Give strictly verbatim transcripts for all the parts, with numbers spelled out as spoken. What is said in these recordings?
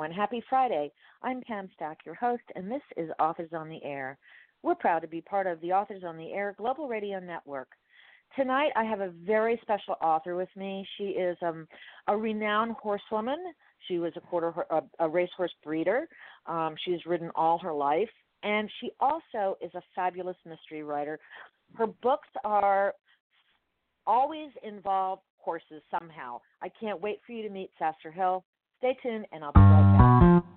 everyone. Happy Friday. I'm Pam Stack, your host, and this is Authors on the Air. We're proud to be part of the Authors on the Air Global Radio Network. Tonight, I have a very special author with me. She is um, a renowned horsewoman. She was a quarter a, a racehorse breeder. Um, she's ridden all her life, and she also is a fabulous mystery writer. Her books are always involve horses somehow. I can't wait for you to meet Sasser Hill. Stay tuned, and I'll be right back.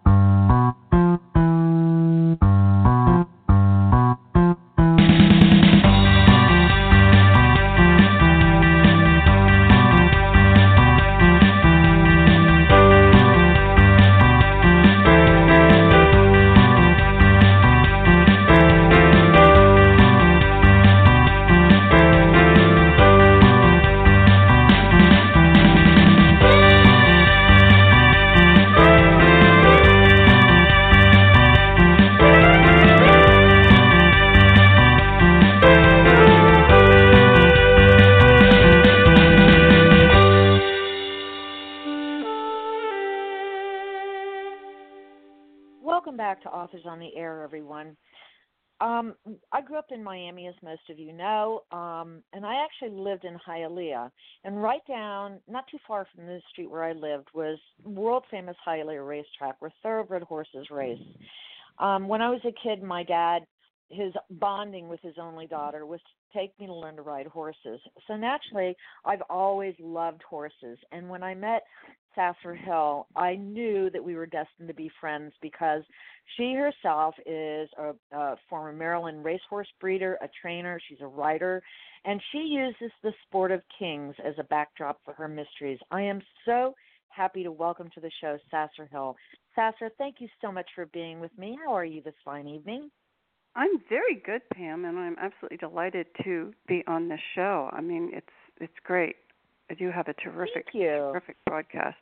Welcome back to Authors on the Air, everyone. Um, I grew up in Miami, as most of you know, um, and I actually lived in Hialeah. And right down, not too far from the street where I lived, was world-famous Hialeah racetrack where thoroughbred horses race. Um, when I was a kid, my dad, his bonding with his only daughter was to take me to learn to ride horses. So naturally, I've always loved horses. And when I met Sasser Hill, I knew that we were destined to be friends because she herself is a, a former Maryland racehorse breeder, a trainer. She's a writer, and she uses the sport of kings as a backdrop for her mysteries. I am so happy to welcome to the show Sasser Hill. Sasser, thank you so much for being with me. How are you this fine evening? I'm very good, Pam, and I'm absolutely delighted to be on this show. I mean, it's it's great. I do have a terrific, terrific broadcast.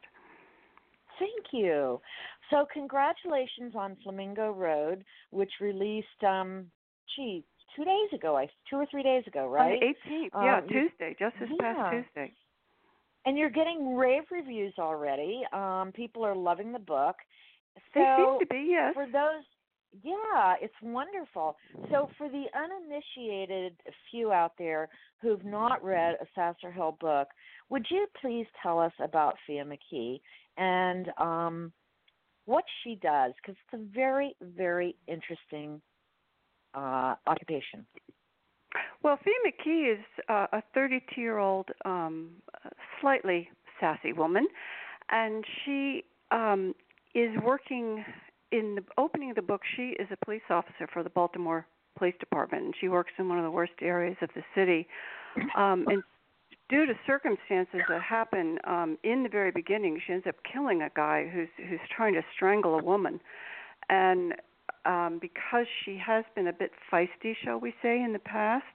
Thank you. So congratulations on Flamingo Road, which released, um, gee, two days ago, I two or three days ago, right? On the eighteenth, yeah, um, Tuesday, just this yeah. past Tuesday. And you're getting rave reviews already. Um, people are loving the book. So they seem to be, yes. For those, yeah, it's wonderful. So for the uninitiated few out there who've not read a Sasser Hill book, would you please tell us about Fia McKee and um, what she does? Because it's a very, very interesting uh, occupation. Well, Fia McKee is uh, a thirty-two-year-old, um, slightly sassy woman, and she um, is working. In the opening of the book, she is a police officer for the Baltimore Police Department, and she works in one of the worst areas of the city. Um, and due to circumstances that happen um, in the very beginning, she ends up killing a guy who's who's trying to strangle a woman. And um, because she has been a bit feisty, shall we say, in the past,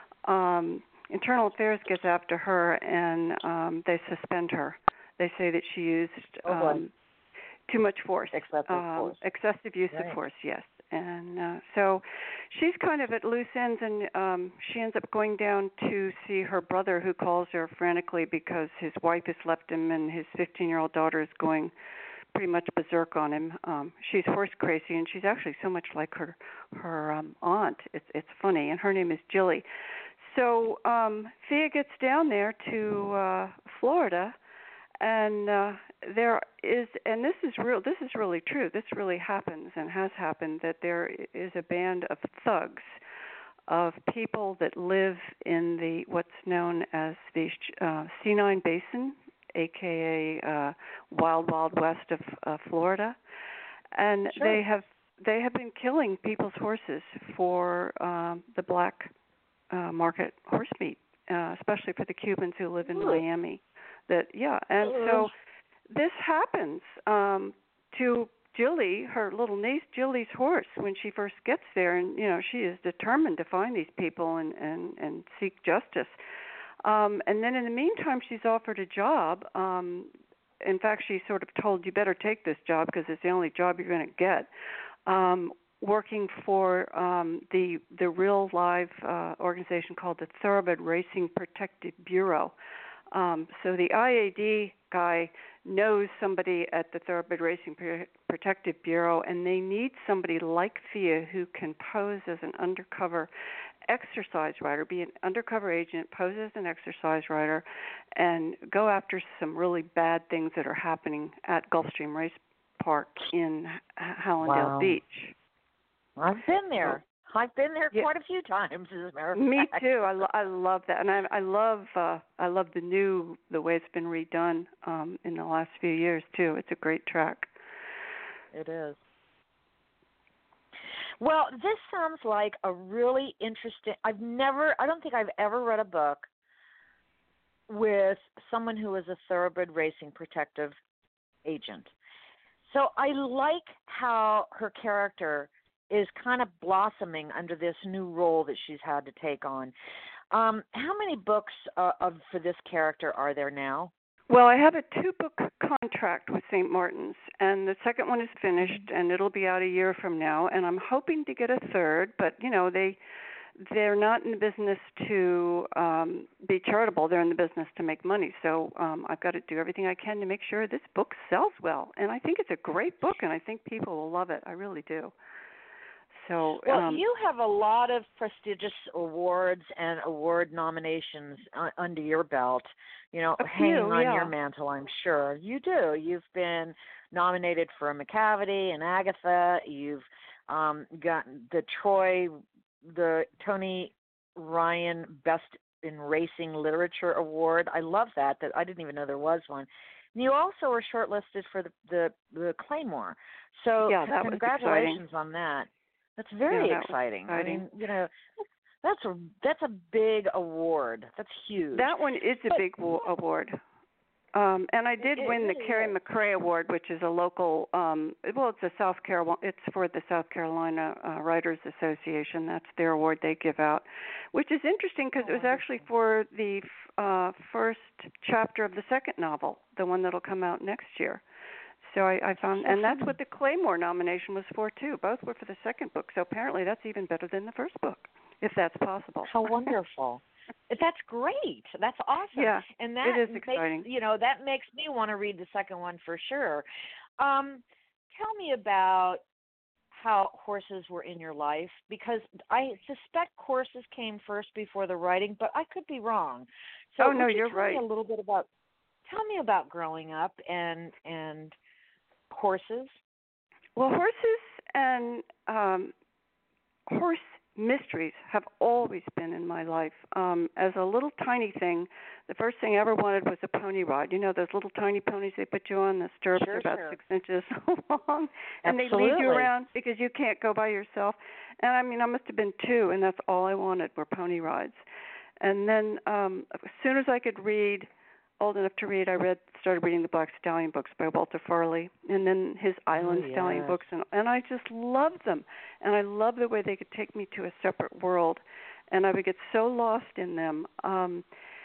um, Internal Affairs gets after her, and um, they suspend her. They say that she used um, too much force. Excessive um, force. Excessive use right. of force, yes. And uh, so she's kind of at loose ends, and um, she ends up going down to see her brother, who calls her frantically because his wife has left him and his fifteen-year-old daughter is going pretty much berserk on him. Um, she's horse crazy, and she's actually so much like her her um, aunt. It's it's funny, and her name is Jilly. So um, Fia gets down there to uh, Florida. And uh, there is, and this is real. This is really true. This really happens and has happened. That there is a band of thugs, of people that live in the what's known as the uh, C nine Basin, aka uh, Wild Wild West of uh, Florida, and sure. they have they have been killing people's horses for um, the black uh, market horse meat, uh, especially for the Cubans who live in Ooh. Miami. That yeah, and so this happens um, to Jilly, her little niece Jilly's horse, when she first gets there, and you know she is determined to find these people and and, and seek justice. Um, and then in the meantime, she's offered a job. Um, in fact, she's sort of told, "You better take this job because it's the only job you're going to get." Um, working for um, the the real live uh, organization called the Thoroughbred Racing Protective Bureau. Um, so the I A D guy knows somebody at the Thoroughbred Racing Protective Bureau, and they need somebody like Thea who can pose as an undercover exercise rider, be an undercover agent, pose as an exercise rider, and go after some really bad things that are happening at Gulfstream Race Park in Hallandale Wow. Beach. I've been there. I've been there Yeah. quite a few times, as a matter of Me fact. too. I, lo- I love that, and I, I love uh, I love the new the way it's been redone um, in the last few years too. It's a great track. It is. Well, this sounds like a really interesting. I've never. I don't think I've ever read a book with someone who is a thoroughbred racing protective agent. So I like how her character is kind of blossoming under this new role that she's had to take on. Um, how many books uh, of for this character are there now? Well, I have a two-book contract with Saint Martin's, and the second one is finished, and it'll be out a year from now. And I'm hoping to get a third, but you know they they're not in the business to um, be charitable. They're in the business to make money. So um, I've got to do everything I can to make sure this book sells well. And I think it's a great book, and I think people will love it. I really do. So, well, um, you have a lot of prestigious awards and award nominations uh, under your belt, you know, a hanging few, on yeah. your mantle, I'm sure. You do. You've been nominated for a Macavity and Agatha. You've um, gotten the Troy, the Tony Ryan Best in Racing Literature Award. I love that. That I didn't even know there was one. And you also were shortlisted for the the, the Claymore. So yeah, that congratulations was on that. That's very yeah, that exciting. exciting. I mean, you know, that's a that's a big award. That's huge. That one is a but, big wo- award. Um, and I did it, win it the really Carrie is. McRae Award, which is a local. Um, well, it's a South Carolina. It's for the South Carolina uh, Writers Association. That's their award they give out, which is interesting because Oh, it was actually for the uh, first chapter of the second novel, the one that'll come out next year. So I, I found, and that's what the Claymore nomination was for too. Both were for the second book. So apparently, that's even better than the first book, if that's possible. How wonderful! That's great. That's awesome. Yeah, and that it is makes, exciting. You know, that makes me want to read the second one for sure. Um, tell me about how horses were in your life, because I suspect horses came first before the writing, but I could be wrong. So oh no, would you you're tell right. me a little bit about. Tell me about growing up and and horses. Well, horses and um, horse mysteries have always been in my life. Um, as a little tiny thing, the first thing I ever wanted was a pony ride. You know those little tiny ponies they put you on, the stirrups Sure, are about sure. six inches long, and Absolutely. they lead you around because you can't go by yourself. And I mean, I must have been two, and that's all I wanted were pony rides. And then um, as soon as I could read, old enough to read, I read started reading the Black Stallion books by Walter Farley, and then his Island Oh, Stallion yes. books, and and I just loved them, and I loved the way they could take me to a separate world, and I would get so lost in them. Um,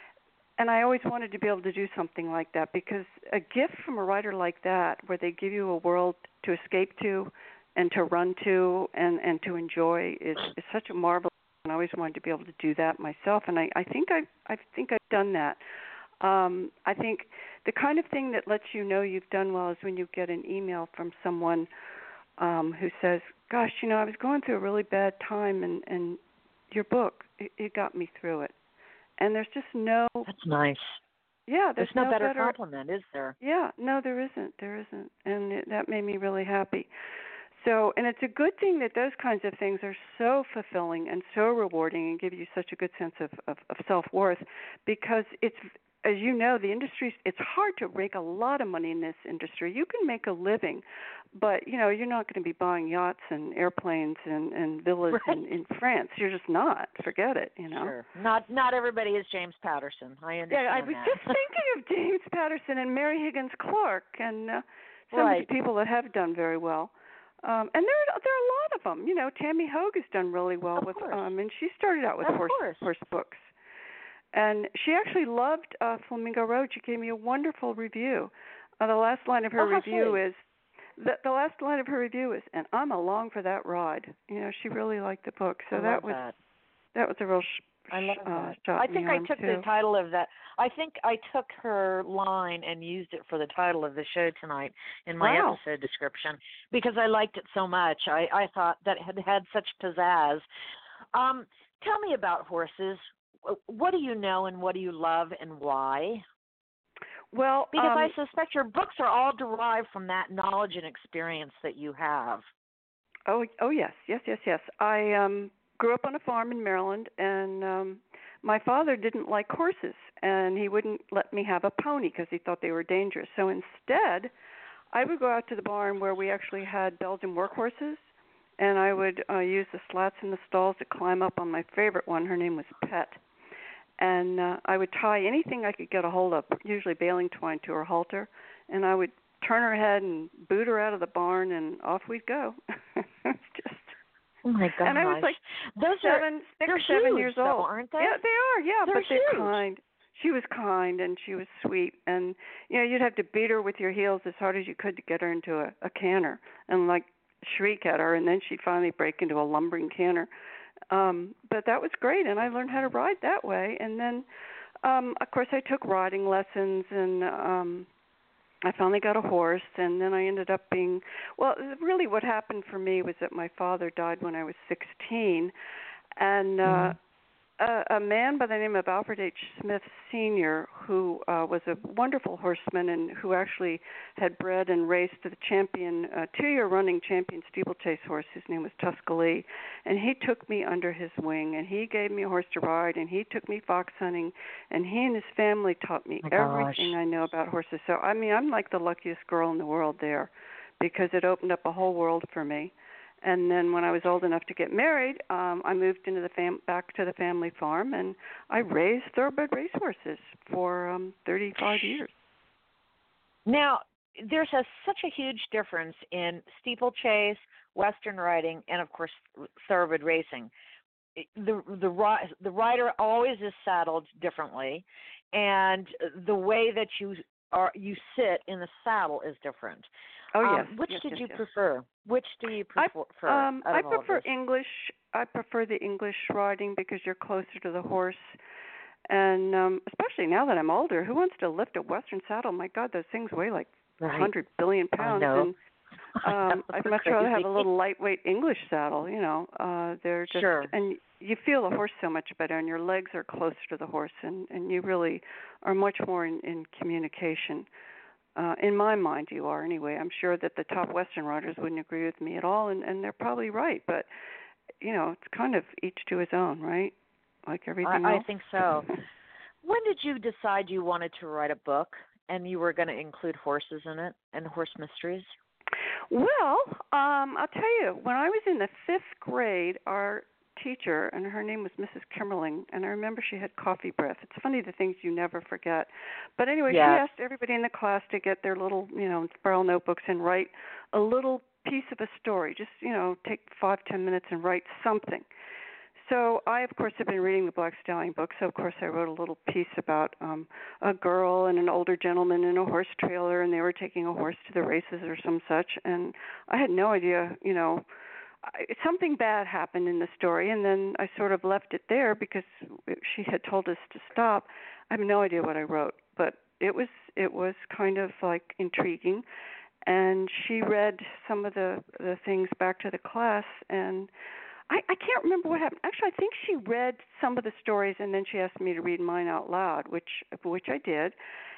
and I always wanted to be able to do something like that, because a gift from a writer like that, where they give you a world to escape to, and to run to, and and to enjoy, is is such a marvel. And I always wanted to be able to do that myself, and I I think I I think I've done that. Um, I think the kind of thing that lets you know you've done well is when you get an email from someone um, who says, gosh, you know, I was going through a really bad time, and, and your book, it, it got me through it. And there's just no... That's nice. Yeah, there's, there's no, no better, better compliment, is there? Yeah, no, there isn't. There isn't. And it, that made me really happy. So, and it's a good thing that those kinds of things are so fulfilling and so rewarding and give you such a good sense of, of, of self-worth, because it's... As you know, the industry, it's hard to make a lot of money in this industry. You can make a living, but, you know, you're not going to be buying yachts and airplanes and, and villas right. in, in France. You're just not. Forget it, you know. Sure. Not not everybody is James Patterson. I understand Yeah, I was that. just thinking of James Patterson and Mary Higgins Clark and uh, some right. of the people that have done very well. Um, and there, there are a lot of them. You know, Tammy Hogue has done really well of with, course. um, and she started out with of horse, course. horse books. And she actually loved uh, Flamingo Road. She gave me a wonderful review. Uh, the last line of her oh, review sweet. is, the, the last line of her review is, and I'm along for that ride. You know, she really liked the book. So I that love was that. that was a real sh- I love uh, that. shot I in think the I arm took too. the title of that. I think I took her line and used it for the title of the show tonight in my Wow. episode description because I liked it so much. I, I thought that it had had such pizzazz. Um, tell me about horses. What do you know and what do you love and why? Well, Because um, I suspect your books are all derived from that knowledge and experience that you have. oh, oh yes, yes, yes, yes. I um, grew up on a farm in Maryland, and um, my father didn't like horses, and he wouldn't let me have a pony because he thought they were dangerous. So instead, I would go out to the barn where we actually had Belgian workhorses, and I would uh, use the slats in the stalls to climb up on my favorite one. Her name was Pet. And uh, I would tie anything I could get a hold of, usually baling twine, to her halter, and I would turn her head and boot her out of the barn, and off we'd go. Just, oh my gosh! and I was like Those seven, are, six, seven huge, years though, old. aren't they? Yeah, they are. Yeah, they're but they're huge. kind. She was kind and she was sweet, and you know you'd have to beat her with your heels as hard as you could to get her into a, a canter, and like shriek at her, and then she'd finally break into a lumbering canter. Um, but that was great, and I learned how to ride that way. And then, um, of course, I took riding lessons, and um, I finally got a horse. And then I ended up being well. Really, what happened for me was that my father died when I was sixteen, and uh, Mm-hmm. a, a man by the name of Alfred H. Smith Senior, who uh, was a wonderful horseman and who actually had bred and raced the champion, uh, two-year running champion steeplechase horse. His name was Tuscaloosa, and he took me under his wing, and he gave me a horse to ride, and he took me fox hunting, and he and his family taught me Oh, everything gosh. I know about horses. So, I mean, I'm like the luckiest girl in the world there because it opened up a whole world for me. And then when I was old enough to get married, um, I moved into the fam- back to the family farm, and I raised thoroughbred racehorses for um, thirty-five years. Now, there's a, such a huge difference in steeplechase, Western riding, and, of course, thoroughbred racing. The, the, the rider always is saddled differently, and the way that you are you sit in the saddle is different. Oh Um, yes. which yes, did yes, you yes. prefer? Which do you prefer? I, um, out I of all prefer of this? English. I prefer the English riding because you're closer to the horse. And um, especially now that I'm older, who wants to lift a Western saddle? My God, those things weigh like a Right. hundred billion pounds. I know. And um, I know, I'd much crazy. rather have a little lightweight English saddle. You know, uh, they're just Sure. and you feel the horse so much better, and your legs are closer to the horse, and and you really are much more in, in communication. Uh, in my mind, you are anyway. I'm sure that the top Western riders wouldn't agree with me at all, and, and they're probably right. But you know, it's kind of each to his own, right? Like everything I, I else. think so. When did you decide you wanted to write a book and you were going to include horses in it and horse mysteries? Well, um, I'll tell you, when I was in the fifth grade, our teacher, and her name was Missus Kimmerling, and I remember she had coffee breath. It's funny the things you never forget. But anyway, Yes. she asked everybody in the class to get their little, you know, spiral notebooks and write a little piece of a story. Just, you know, take five, ten minutes and write something. So I, of course, have been reading the Black Stallion book, so of course I wrote a little piece about um, a girl and an older gentleman in a horse trailer, and they were taking a horse to the races or some such, and I had no idea, you know, I, something bad happened in the story, and then I sort of left it there because she had told us to stop. I have no idea what I wrote, but it was it was kind of like intriguing, and she read some of the the things back to the class, and I, I can't remember what happened. Actually, I think she read some of the stories, and then she asked me to read mine out loud, which which I did.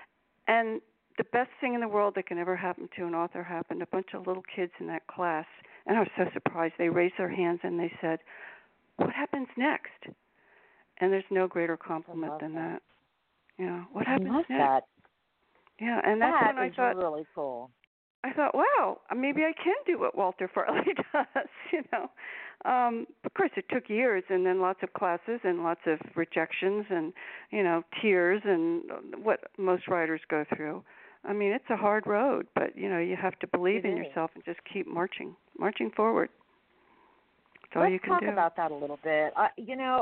And the best thing in the world that can ever happen to an author happened. A bunch of little kids in that class, and I was so surprised. They raised their hands and they said, "What happens next?" And there's no greater compliment than that. that. You know, what happens I love next? that. Yeah, and that's that when I is thought, really cool. I thought, wow, maybe I can do what Walter Farley does, you know. Um, of course, it took years and then lots of classes and lots of rejections and, you know, tears and what most writers go through. I mean, it's a hard road, but, you know, you have to believe It in is. yourself and just keep marching, marching forward. That's all Let's you can talk do. about that a little bit. I, you know,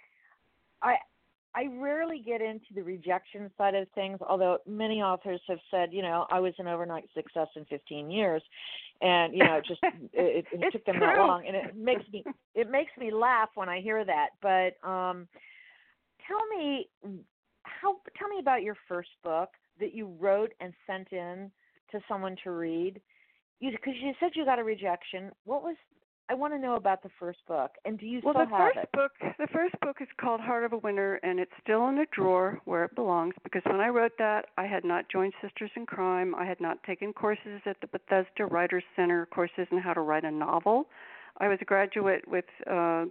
I I rarely get into the rejection side of things, although many authors have said, you know, I was an overnight success in fifteen years, and you know, it just it, it took them true. that long, and it makes me it makes me laugh when I hear that. But um, tell me how. Tell me about your first book that you wrote and sent in to someone to read. You because you said you got a rejection. What was? I want to know about the first book. And do you well, still the have first it? book, the first book is called Heart of a Winner, and it's still in a drawer where it belongs. Because when I wrote that, I had not joined Sisters in Crime. I had not taken courses at the Bethesda Writers Center, courses in how to write a novel. I was a graduate with uh, uh,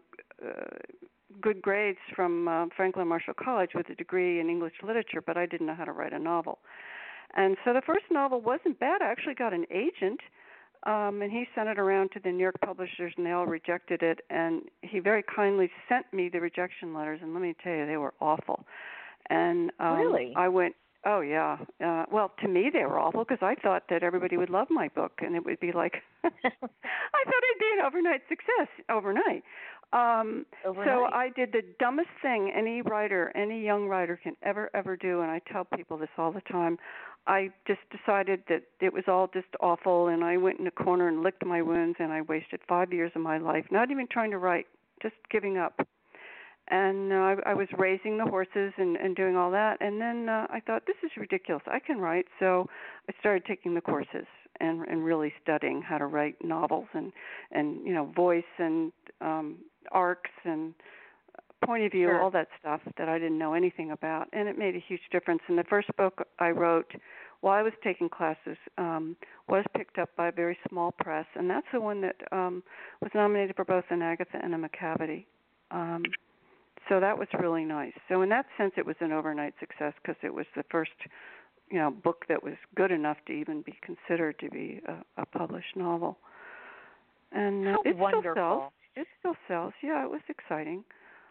good grades from uh, Franklin Marshall College with a degree in English literature, but I didn't know how to write a novel. And so the first novel wasn't bad. I actually got an agent. Um, and he sent it around to the New York publishers, and they all rejected it. And he very kindly sent me the rejection letters, and let me tell you, they were awful. And um, Really? I went, oh, yeah. Uh, well, to me, they were awful because I thought that everybody would love my book, and it would be like, I thought it'd be an overnight success, overnight. Um, overnight. So I did the dumbest thing any writer, any young writer can ever, ever do, and I tell people this all the time. I just decided that it was all just awful, and I went in a corner and licked my wounds, and I wasted five years of my life, not even trying to write, just giving up. And uh, I, I was raising the horses and, and doing all that, and then uh, I thought, this is ridiculous. I can write, so I started taking the courses and, and really studying how to write novels and, and you know, voice and um, arcs and point of view, Sure. all that stuff that I didn't know anything about, and it made a huge difference. And the first book I wrote while I was taking classes um, was picked up by a very small press, and that's the one that um, was nominated for both an Agatha and a Macavity. Um, so that was really nice. So in that sense, it was an overnight success because it was the first, you know, book that was good enough to even be considered to be a, a published novel. And uh, How it wonderful. still sells. It still sells. Yeah, it was exciting.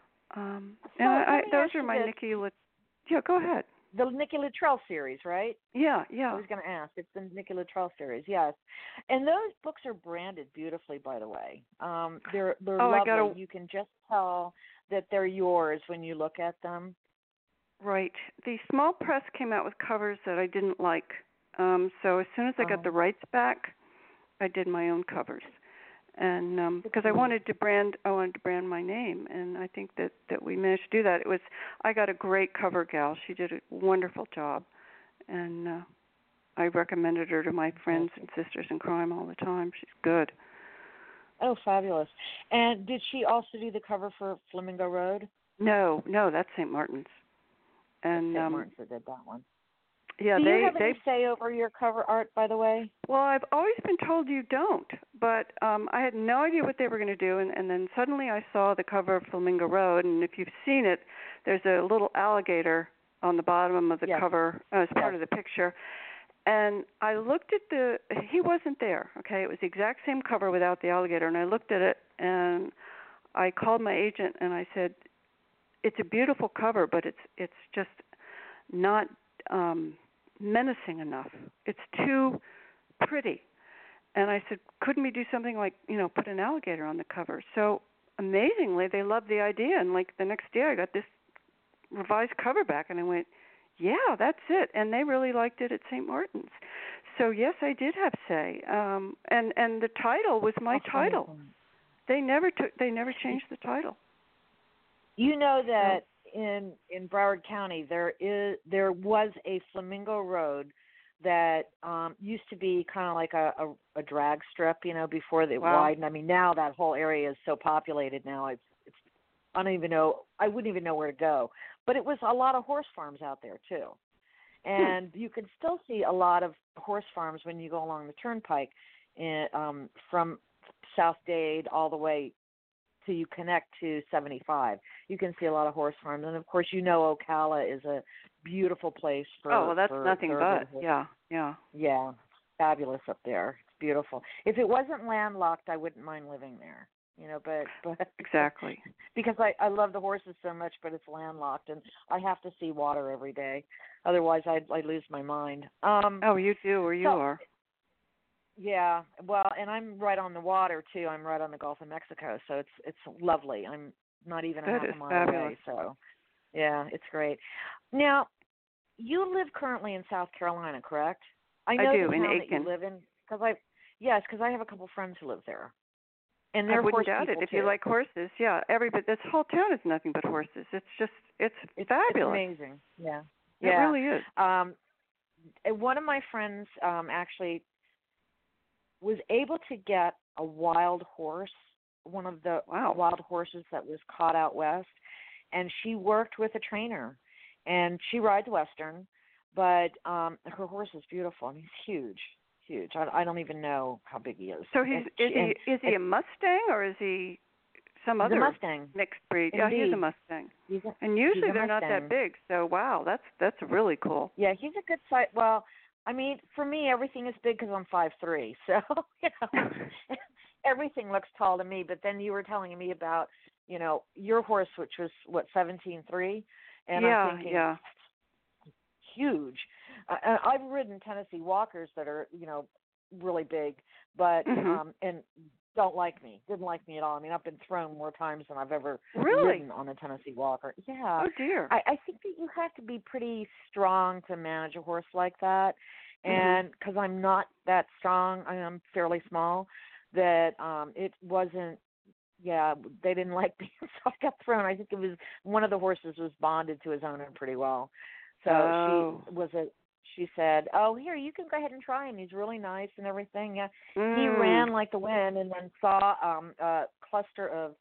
Um, So and I, let I, me those ask are you my this. Nikki. Lit- yeah, go ahead. The Nikki Luttrell series, right? Yeah, I yeah. was going to ask. It's the Nikki Luttrell series, yes. And those books are branded beautifully, by the way. Um, they're they're Oh, I lovely. got a You can just tell that they're yours when you look at them. right. The small press came out with covers that I didn't like. Um, so as soon as I got Um, the rights back, I did my own covers. And um, because I Mhm. wanted to brand, I wanted to brand my name, and I think that, that we managed to do that. It was, I got a great cover gal. She did a wonderful job, and uh, I recommended her to my friends and sisters in crime all the time. She's good. Oh, fabulous. And did she also do the cover for Flamingo Road? No, no, that's Saint Martin's. And Saint um, Martin's that did that one. yeah, do they you have they any say over your cover art, by the way? well, I've always been told you don't, but um, I had no idea what they were going to do, and, and then suddenly I saw the cover of Flamingo Road, and if you've seen it, there's a little alligator on the bottom of the Yes. cover as part Yes. of the picture. And I looked at the, he wasn't there, okay? It was the exact same cover without the alligator, and I looked at it, and I called my agent, and I said, it's a beautiful cover, but it's it's just not um, menacing enough. It's too pretty. And I said, couldn't we do something like, you know, put an alligator on the cover? So amazingly, they loved the idea, and like the next day I got this revised cover back, and I went, yeah, that's it. And they really liked it at Saint Martin's. So yes, I did have say. Um, and and the title was my Oh, title. wonderful. They never took. They never changed the title. You know that in in Broward County there is there was a Flamingo Road that um used to be kind of like a, a a drag strip, you know, before they Wow. widened. I mean, now that whole area is so populated now. It's it's I don't even know. I wouldn't even know where to go. But it was a lot of horse farms out there too, and hmm. you can still see a lot of horse farms when you go along the turnpike, in, um, from South Dade all the way till you connect to seventy-five. You can see a lot of horse farms, and of course, you know Ocala is a beautiful place for. Oh, well, that's for nothing but horse. yeah, yeah, yeah, fabulous up there. It's beautiful. If it wasn't landlocked, I wouldn't mind living there. You know, but but exactly because I I love the horses so much, but it's landlocked, and I have to see water every day. Otherwise, I'd I'd lose my mind. Um, oh, you do, or you so, are. Yeah, well, and I'm right on the water too. I'm right on the Gulf of Mexico, so it's it's lovely. I'm not even a That half is a mile fabulous. away, so yeah, it's great. Now, you live currently in South Carolina, correct? I know I do, the in town Aiken. that you live in because I yes, because I have a couple friends who live there. And I they're wouldn't horse doubt it. people If too. you like horses, yeah, everybody. This whole town is nothing but horses. It's just, it's, It's, fabulous. it's amazing. Yeah. It Yeah. really is. Um, one of my friends um, actually was able to get a wild horse, one of the Wow. wild horses that was caught out west, and she worked with a trainer, and she rides Western, but um, her horse is beautiful, and he's huge, huge. I, I don't even know how big he is. So he's And is she- he and is he a Mustang or is he some he's other a Mustang. mixed breed? Indeed. Yeah, he's a Mustang. He's a, And usually he's a they're not Mustang. that big. So wow, that's that's really cool. Yeah, he's a good size. Well, I mean, for me, everything is big because I'm five three. So, you know, everything looks tall to me. But then you were telling me about, you know, your horse, which was, what, seventeen three? And yeah, I'm thinking, yeah. huge. Uh, and I've ridden Tennessee Walkers that are, you know, really big, but, Mhm. um, and don't like me. Didn't like me at all. I mean, I've been thrown more times than I've ever Really? ridden on a Tennessee Walker. Yeah. Oh dear. I, I think that you have to be pretty strong to manage a horse like that, and because I'm not that strong, I am fairly small, that um, it wasn't. Yeah, they didn't like me, so I got thrown. I think it was one of the horses was bonded to his owner pretty well, so Oh. she was a. She said, "Oh, here, you can go ahead and try him. He's really nice and everything." Yeah, Mm. he ran like the wind, and then saw um, a cluster of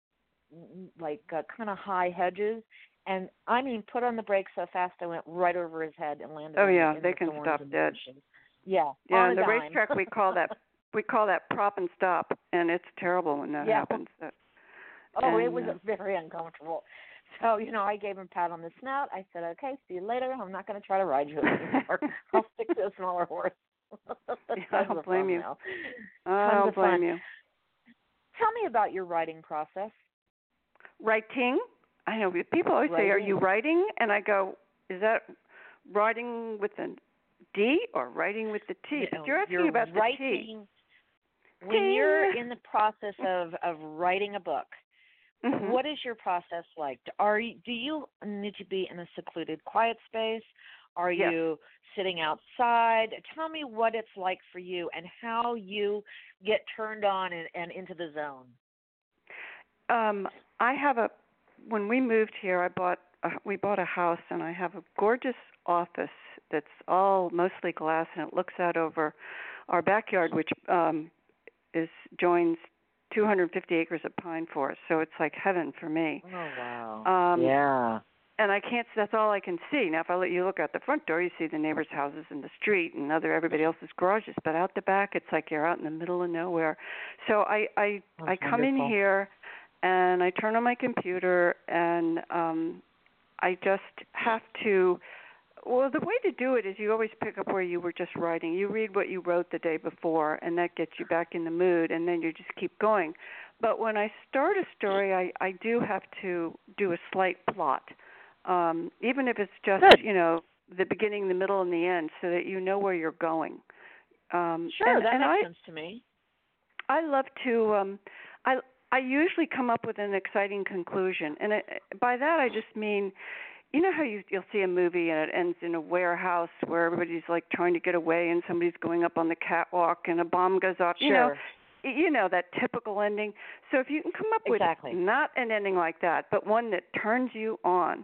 like uh, kind of high hedges, and I mean, put on the brakes so fast I went right over his head and landed. Oh in, yeah, in they the can thorns stop and dead. bushes. Yeah, Yeah, on on a the dime. racetrack we call that we call that prop and stop, and it's terrible when that Yeah. happens. That, Oh, and, it was uh, very uncomfortable. So, you know, I gave him a pat on the snout. I said, "Okay, see you later. I'm not going to try to ride you anymore. I'll stick to a smaller horse." Yeah, I don't blame fun you. Now. I Tons don't of blame fun. you. Tell me about your writing process. Writing? I know people always say, "Are Writing. you writing?" And I go, "Is that writing with a D or writing with the T?" You But know, you're asking you're about the T. writing, when Ting. you're in the process of, of writing a book, Mhm. what is your process like? Are you, do you need to be in a secluded, quiet space? Are Yes. you sitting outside? Tell me what it's like for you and how you get turned on and, and into the zone. Um, I have a. When we moved here, I bought. A, we bought a house, and I have a gorgeous office that's all mostly glass, and it looks out over our backyard, which um, is joins two hundred fifty acres of pine forest. So it's like heaven for me. Oh, wow. Um, yeah. And I can't. That's all I can see. Now, if I let you look out the front door, you see the neighbors' houses in the street and other everybody else's garages. But out the back, it's like you're out in the middle of nowhere. So I I, That's I come wonderful. in here, and I turn on my computer, and um, I just have to. Well, the way to do it is you always pick up where you were just writing. You read what you wrote the day before, and that gets you back in the mood, and then you just keep going. But when I start a story, I, I do have to do a slight plot, um, even if it's just, Good. you know, the beginning, the middle, and the end, so that you know where you're going. Um, Sure, and, that and makes I, sense to me. I love to. Um, I I usually come up with an exciting conclusion, and it, by that I just mean, you know how you you'll see a movie and it ends in a warehouse where everybody's like trying to get away and somebody's going up on the catwalk and a bomb goes off. Sure. You know, you know that typical ending. So if you can come up Exactly. with not an ending like that, but one that turns you on,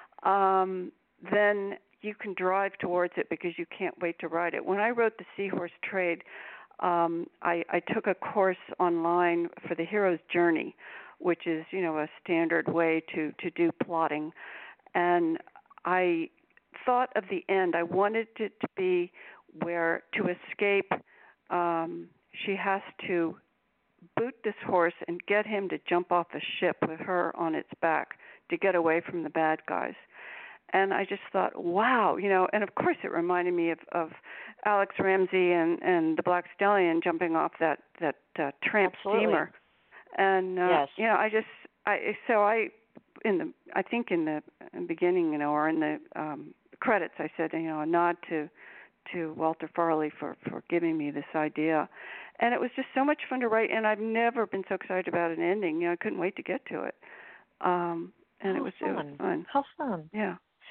um, then you can drive towards it because you can't wait to write it. When I wrote The Seahorse Trade, um, I, I took a course online for the hero's journey, which is, you know, a standard way to, to do plotting. And I thought of the end. I wanted it to be where to escape, um, she has to boot this horse and get him to jump off a ship with her on its back to get away from the bad guys. And I just thought, wow, you know, and of course it reminded me of, of Alex Ramsey and, and the Black Stallion jumping off that, that uh, tramp Absolutely. steamer. And, uh, yes. you know, I just, I so I, in the, I think in the beginning, you know, or in the um, credits, I said, you know, a nod to, to Walter Farley for, for giving me this idea. And it was just so much fun to write, and I've never been so excited about an ending. You know, I couldn't wait to get to it. Um, and How it was, fun. it was fun. How fun. Yeah.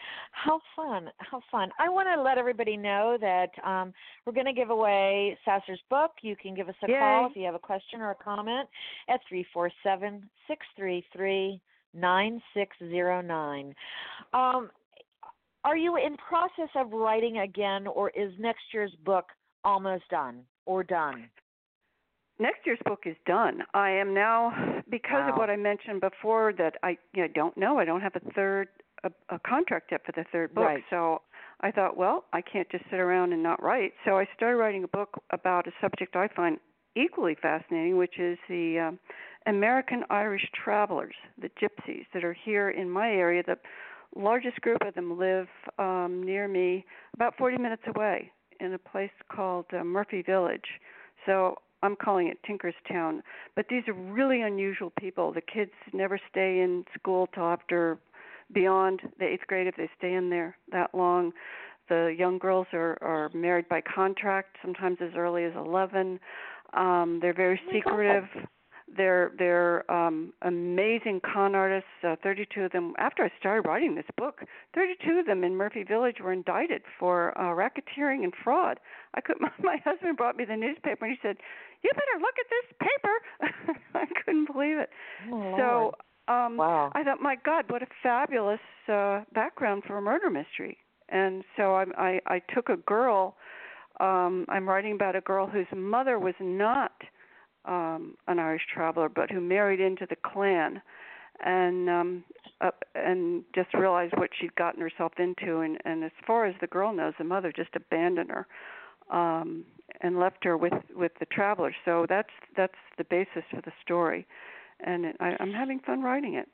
How fun. How fun. I want to let everybody know that um, we're going to give away Sasser's book. You can give us a Yay. call if you have a question or a comment at three four seven, six three three, nine six zero nine. Um, are you in process of writing again, or is next year's book almost done or done? Next year's book is done. I am now, because Wow. of what I mentioned before, that I you know, don't know. I don't have a third a, a contract yet for the third book. Right. So I thought, well, I can't just sit around and not write. So I started writing a book about a subject I find equally fascinating, which is the um, American Irish travelers, the gypsies that are here in my area. The largest group of them live um, near me, about forty minutes away, in a place called uh, Murphy Village. So I'm calling it Tinkerstown. But these are really unusual people. The kids never stay in school till after beyond the eighth grade if they stay in there that long. The young girls are, are married by contract, sometimes as early as eleven. Um, they're very Oh my secretive. God. They're they're um, amazing con artists. Uh, thirty-two of them. After I started writing this book, thirty-two of them in Murphy Village were indicted for uh, racketeering and fraud. I could. My, my husband brought me the newspaper and he said, "You better look at this paper." I couldn't believe it. Oh, so Lord. um, Wow. I thought, my God, what a fabulous uh, background for a murder mystery. And so I, I, I took a girl. Um, I'm writing about a girl whose mother was not um, an Irish traveler, but who married into the Klan, and um, uh, and just realized what she'd gotten herself into. And, and as far as the girl knows, the mother just abandoned her um, and left her with, with the travelers. So that's that's the basis for the story, and it, I, I'm having fun writing it.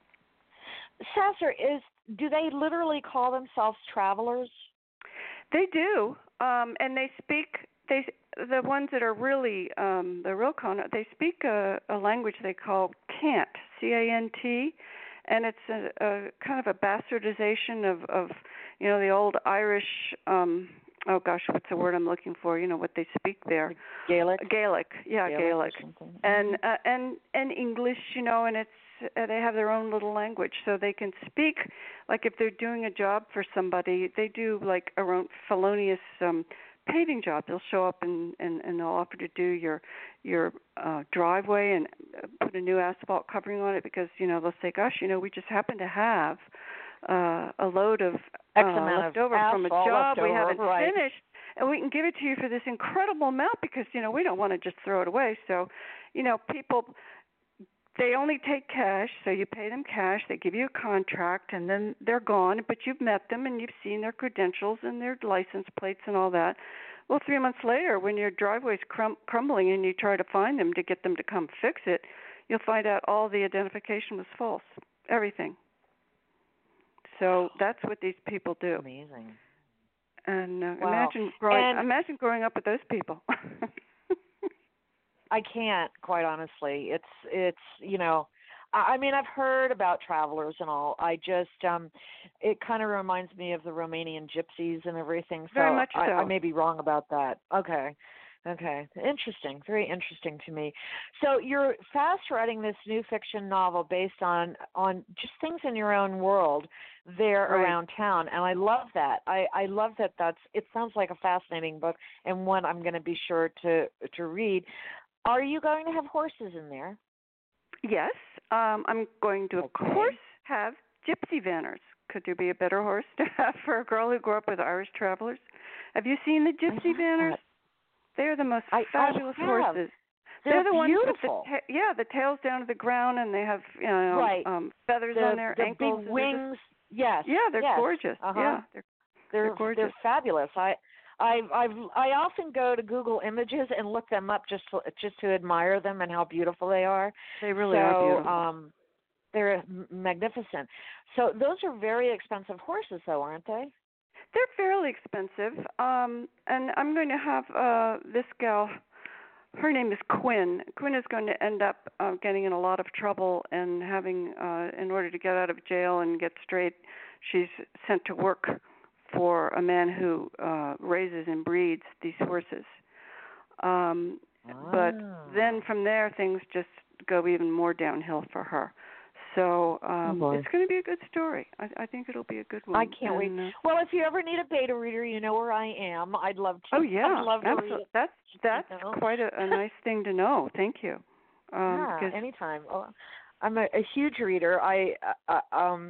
Sasser, is do they literally call themselves travelers? They do, um, and they speak. They the ones that are really um, the real con. They speak a, a language they call Cant, C A N T, and it's a, a kind of a bastardization of, of you know the old Irish. Um, oh gosh, what's the word I'm looking for? You know what they speak there. Gaelic. Gaelic, yeah, Gaelic, Gaelic. and uh, and and English. You know, and it's uh, they have their own little language, so they can speak. Like if they're doing a job for somebody, they do like a own felonious um, paving job. They'll show up and, and, and they'll offer to do your your uh, driveway and put a new asphalt covering on it because you know they'll say, "Gosh, you know, we just happen to have uh, a load of uh, left over from a job we haven't right. finished, and we can give it to you for this incredible amount because you know we don't want to just throw it away." So, you know, people. They only take cash, so you pay them cash. They give you a contract, and then they're gone. But you've met them, and you've seen their credentials and their license plates and all that. Well, three months later, when your driveway's crum- crumbling and you try to find them to get them to come fix it, you'll find out all the identification was false, everything. So that's what these people do. Amazing. And uh, Wow. imagine growing. And imagine growing up with those people. I can't, quite honestly. It's it's you know, I, I mean I've heard about travelers and all. I just um, it kind of reminds me of the Romanian gypsies and everything. So Very much so. I, I may be wrong about that. Okay, okay, interesting, very interesting to me. So you're fast writing this new fiction novel based on on just things in your own world there Right. around town, and I love that. I I love that. That's it. Sounds like a fascinating book and one I'm going to be sure to to read. Are you going to have horses in there? Yes, um, I'm going to, of Okay. course, have gypsy vanners. Could there be a better horse to have for a girl who grew up with Irish travelers? Have you seen the gypsy vanners? That. They're the most I, fabulous I have. horses. They're, They're the beautiful. ones with the ta- yeah, the tails down to the ground, and they have you know right. um, feathers the, on their the ankles. big wings. Just, yes. Yeah, they're yes. gorgeous. Uh-huh. Yeah, they're they're they're gorgeous. They're fabulous. I I I've I often go to Google Images and look them up just to, just to admire them and how beautiful they are. They really so, are beautiful. Um, they're magnificent. So those are very expensive horses, though, aren't they? They're fairly expensive. Um, and I'm going to have uh, this gal. Her name is Quinn. Quinn is going to end up uh, getting in a lot of trouble and having, uh, in order to get out of jail and get straight, she's sent to work for a man who uh, raises and breeds these horses. Um, oh. But then from there, things just go even more downhill for her. So um, oh it's going to be a good story. I, I think it'll be a good one. I can't and, wait. Uh, well, if you ever need a beta reader, you know where I am. I'd love to. oh yeah, I'd love to absolutely. read it. That's that's You know? quite a, a nice thing to know. Thank you. Um, Yeah, because anytime. Oh, I'm a, a huge reader. I uh, uh, um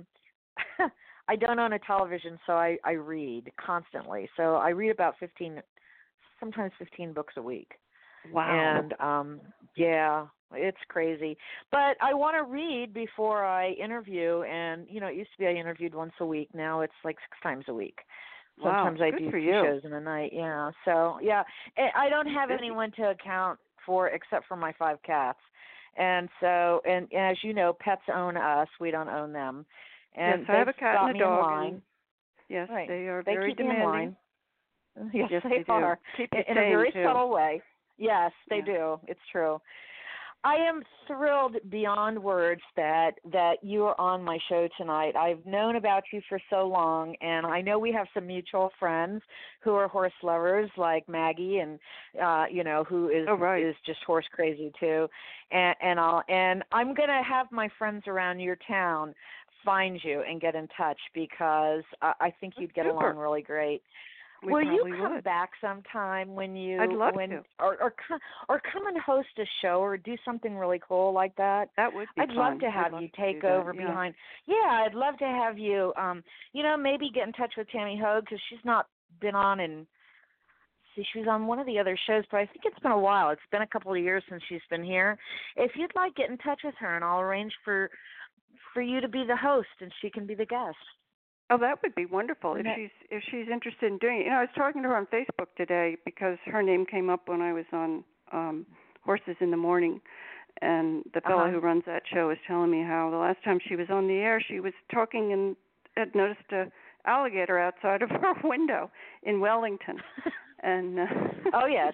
I don't own a television, so I I read constantly. So I read about fifteen, sometimes fifteen books a week. wow. And um yeah, it's crazy. But I want to read before I interview, and you know, it used to be I interviewed once a week. Now it's like six times a week. Wow. Sometimes I Good do for two you. shows in a night. Yeah. So yeah, I I don't have Busy. anyone to account for except for my five cats. And so, and as you know, pets own us. We don't own them. And Yes, I they've have a cat got and a me in dog. line. And yes, Right. they are They very keep me in demanding. line. Yes, Yes, they, they do. are. Keep In, you in a sane very too. subtle way. Yes, they Yeah. do. It's true. I am thrilled beyond words that that you are on my show tonight. I've known about you for so long, and I know we have some mutual friends who are horse lovers, like Maggie, and uh, you know, who is Oh, right. is just horse crazy too. And and I'll and I'm gonna have my friends around your town find you and get in touch, because I, I think you'd get Super. along really great. We Will you probably come would. back sometime when you I'd love when to. or or come or come and host a show or do something really cool like that? That would be I'd fun. love to I'd have love you to take do that, over yeah. behind. Yeah, I'd love to have you. Um, you know, maybe get in touch with Tammy Hogue, because she's not been on in. See, she was on one of the other shows, but I think it's been a while. It's been a couple of years since she's been here. If you'd like, get in touch with her, and I'll arrange for for you to be the host, and she can be the guest. Oh, that would be wonderful if That, she's if she's interested in doing it. You know, I was talking to her on Facebook today because her name came up when I was on um Horses in the Morning, and the fellow uh-huh. who runs that show was telling me how the last time she was on the air, she was talking and had noticed a alligator outside of her window in Wellington. And uh, oh yes.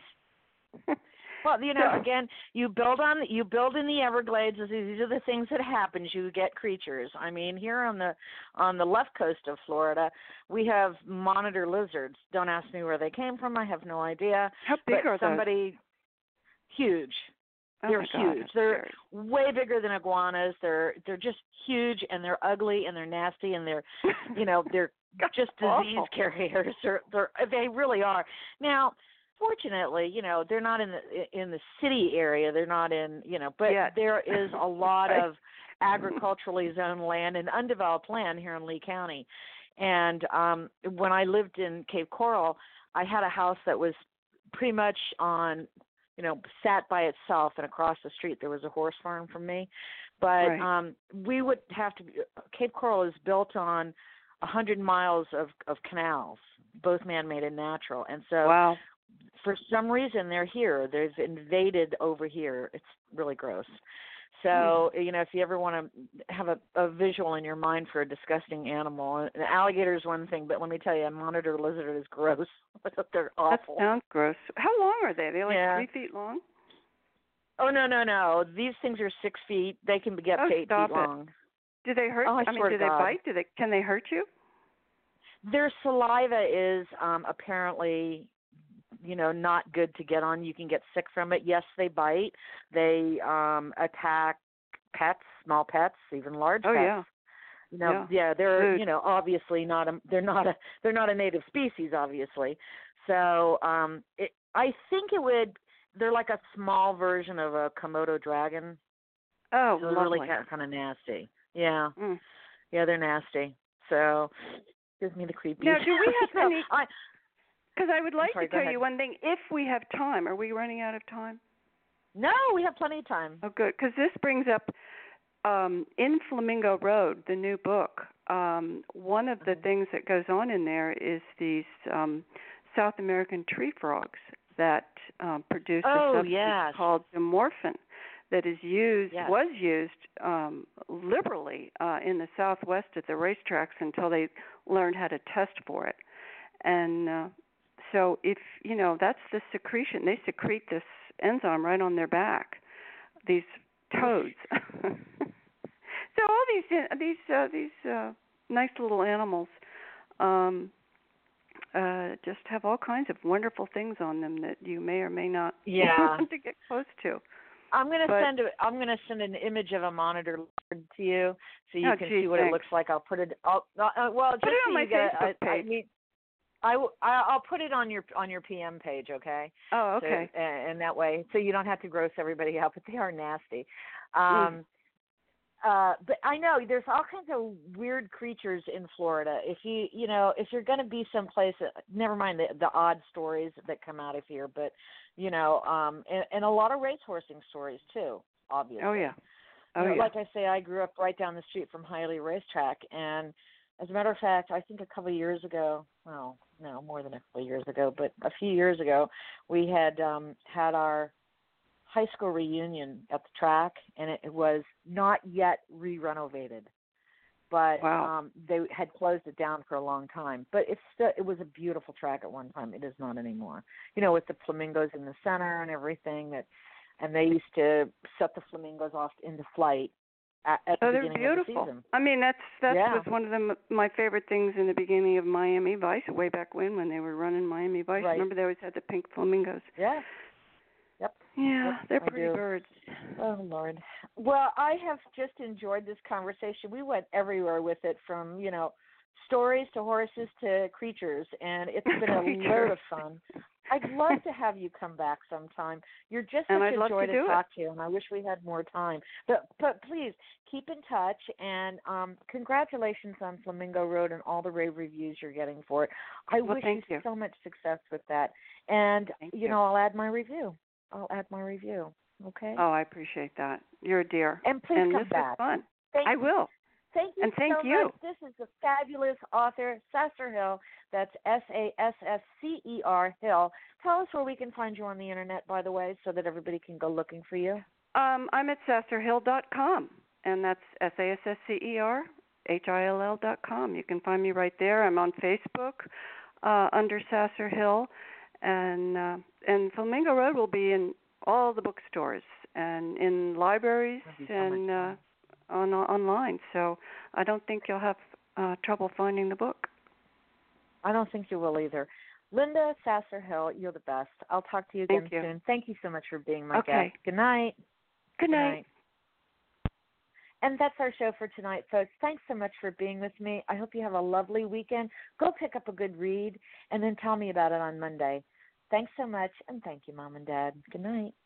Well, you know, so, again, you build on you build in the Everglades. These are the things that happen. You get creatures. I mean, here on the on the left coast of Florida, we have monitor lizards. Don't ask me where they came from. I have no idea. how big but are somebody those? huge. Oh They're my God, huge. that's They're scary. way bigger than iguanas. They're they're just huge, and they're ugly, and they're nasty, and they're, you know, they're just disease Awful. carriers. They're, they're they really are. Now, fortunately, you know, they're not in the in the city area. They're not in, you know, but Yet. there is a lot Right. of agriculturally zoned land and undeveloped land here in Lee County. And um when I lived in Cape Coral, I had a house that was pretty much on, you know, sat by itself, and across the street there was a horse farm from me. But Right. um we would have to Cape Coral is built on a hundred miles of, of canals, both man-made and natural. And so Wow. for some reason they're here. They've invaded over here. It's really gross. So, you know, if you ever want to have a, a visual in your mind for a disgusting animal, an alligator is one thing, but let me tell you, a monitor lizard is gross. They're awful. That sounds gross. How long are they? They're like Yeah. three feet long? Oh, no, no, no. These things are six feet. They can get Oh, to eight stop feet it. long. Do they hurt? Oh, I I mean, swear do to they God. bite? Do they? Can they hurt you? Their saliva is um, apparently, you know, not good to get on. You can get sick from it. Yes, they bite. They um, attack pets, small pets, even large Oh, pets. yeah. You know, Yeah. yeah, they're Food. you know obviously not a they're not a they're not a native species, obviously. So um, it, I think it would. They're like a small version of a Komodo dragon. Oh, So they're lovely. really kind of, kind of nasty. Yeah, Mm. yeah, they're nasty. So gives me the creepies. Now, do we have You know, any? I, Because I would like sorry, to go tell ahead. you one thing. If we have time, are we running out of time? No, we have plenty of time. Oh, good. Because this brings up um, In Flamingo Road, the new book. Um, one of the Mhm. things that goes on in there is these um, South American tree frogs that um, produce Oh, a substance yes. called dimorphin that is used Yes. was used um, liberally uh, in the Southwest at the racetracks until they learned how to test for it. And uh, so if, you know, that's the secretion. They secrete this enzyme right on their back, these toads. So all these uh, these uh, these uh, nice little animals um, uh, just have all kinds of wonderful things on them that you may or may not Yeah. want to get close to. I'm gonna but, send a, I'm gonna send an image of a monitor to you so you oh, can geez, see what thanks. it looks like. I'll put it. I'll, uh, well, just put it so on my you get. Facebook I, I page. need. I will, I'll put it on your on your P M page, okay? Oh, okay. So, and that way, so you don't have to gross everybody out, but they are nasty. Um, mm. uh, but I know there's all kinds of weird creatures in Florida. If you you know if you're going to be someplace, never mind the the odd stories that come out of here, but you know, um, and, and a lot of racehorsing stories too, obviously. Oh yeah. Oh you know, yeah. Like I say, I grew up right down the street from Hialeah Racetrack, and as a matter of fact, I think a couple of years ago, well, no, more than a couple of years ago, but a few years ago, we had um, had our high school reunion at the track, and it, it was not yet re-renovated, but wow. um, they had closed it down for a long time. But it's still, it was a beautiful track at one time. It is not anymore. You know, with the flamingos in the center and everything, that, and they used to set the flamingos off into flight At, at the oh, they're beginning beautiful. of the season. I mean, that's that yeah. was one of the, my favorite things in the beginning of Miami Vice, way back when, when they were running Miami Vice. Right. Remember, they always had the pink flamingos. Yeah. Yep. Yeah, yep, they're I pretty do. birds. Oh, Lord. Well, I have just enjoyed this conversation. We went everywhere with it, from, you know, stories to horses to creatures, and it's been a load of fun. I'd love to have you come back sometime. You're just and such I'd a love joy to, to do talk it. to, and I wish we had more time. But but please keep in touch, and um, congratulations on Flamingo Road and all the rave reviews you're getting for it. I well, wish thank you you so much success with that. And thank you, you know, I'll add my review. I'll add my review. Okay. Oh, I appreciate that. You're a dear. And please and come this back. was fun. Thank I you. will. Thank you and thank so you. much. This is the fabulous author, Sasser Hill. That's S A S S C E R Hill. Tell us where we can find you on the internet, by the way, so that everybody can go looking for you. Um, I'm at sasser hill dot com, and that's S A S S C E R H I L L dot com. You can find me right there. I'm on Facebook uh, under Sasser Hill, and uh, and Flamingo Road will be in all the bookstores and in libraries so and uh, on online. So I don't think you'll have uh, trouble finding the book. I don't think you will either. Linda Sasser Hill, you're the best. I'll talk to you again Thank you. soon. Thank you so much for being my Okay. guest. Good night. Good night. Good night. And that's our show for tonight, folks. Thanks so much for being with me. I hope you have a lovely weekend. Go pick up a good read, and then tell me about it on Monday. Thanks so much, and thank you, Mom and Dad. Good night.